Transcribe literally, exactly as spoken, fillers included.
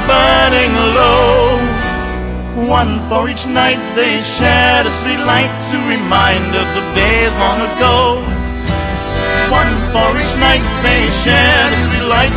burning low. One for each night they shared a sweet light to remind us of days long ago. One for each night they shared a sweet light